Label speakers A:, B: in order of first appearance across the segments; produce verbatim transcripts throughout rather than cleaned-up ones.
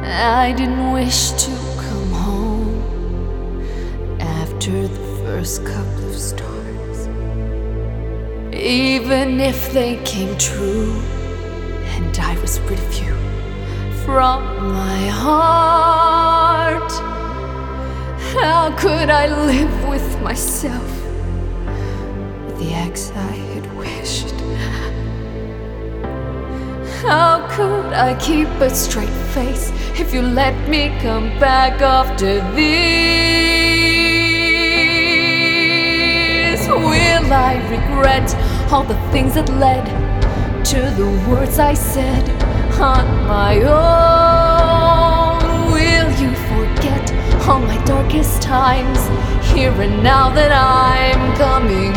A: I didn't wish to come home after the first couple of stars, even if they came true and I was rid of you from my heart. How could I live with myself, with the ex I had wished? How could I keep a straight face if you let me come back after this? Will I regret all the things that led to the words I said on my own? Will you forget all my darkest times here and now that I'm coming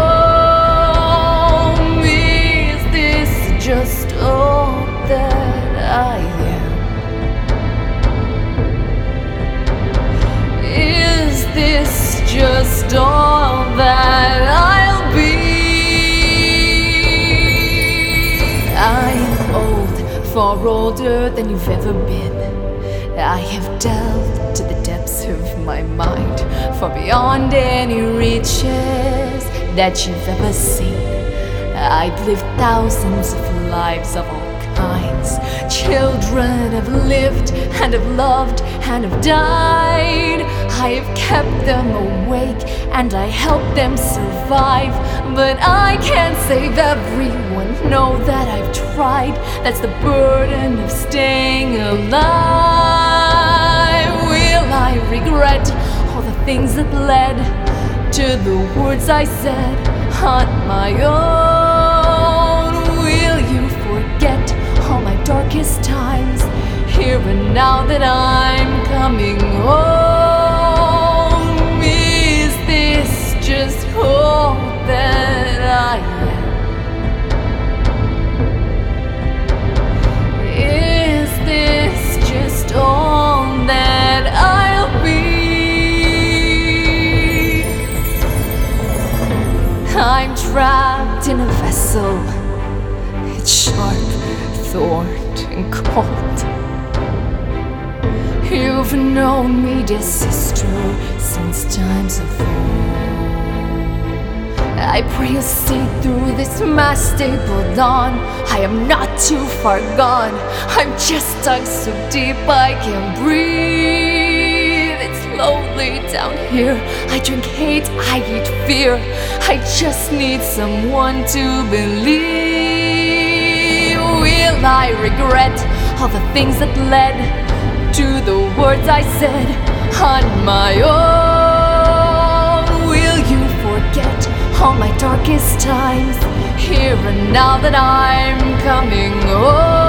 A: home? Is this just all that I am? Is this just all that I'll be? I'm old, far older than you've ever been. I have delved to the depths of my mind, far beyond any reaches that you've ever seen. I've lived thousands of lives of all kinds. Children have lived and have loved and have died. I have kept them awake and I helped them survive. But I can't save everyone, know that I've tried. That's the burden of staying alive. Will I regret all the things that led to the words I said on my own? Will you forget all my darkest times here and now that I'm coming home? Is this just all that I am? Is this just all that I'll be? I'm trapped in a vessel. It's sharp, thorned, and cold. You've known me, dear sister, since times of old. I pray you'll see through this my stable dawn. I am not too far gone. I'm just dug so deep I can't breathe. It's lonely down here. I drink hate, I eat fear. I just need someone to believe. Will I regret all the things that led to the words I said on my own? Will you forget all my darkest times here and now that I'm coming home?